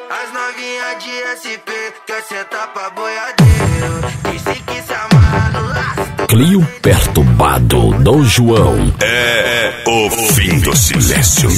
As novinhas de SP quer sentar pra boiadeiro. Disse que se amarra no laço. Clio perturbado, Dom João. É o fim do silêncio.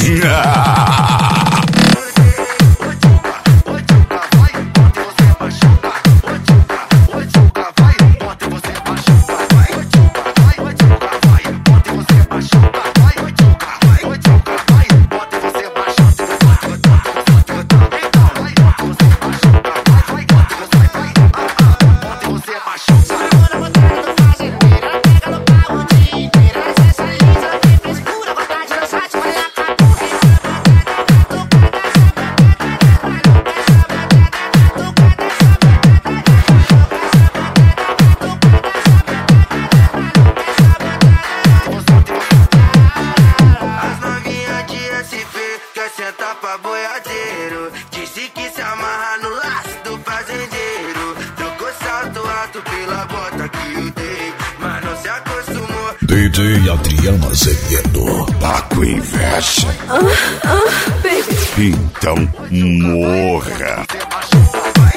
Senta pra boiadeiro. Disse que se amarra no laço do fazendeiro. Trocou salto alto pela bota que eu dei, mas não se acostumou. DJ Adriana Azevedo, tá com inveja? Baby. Então morra.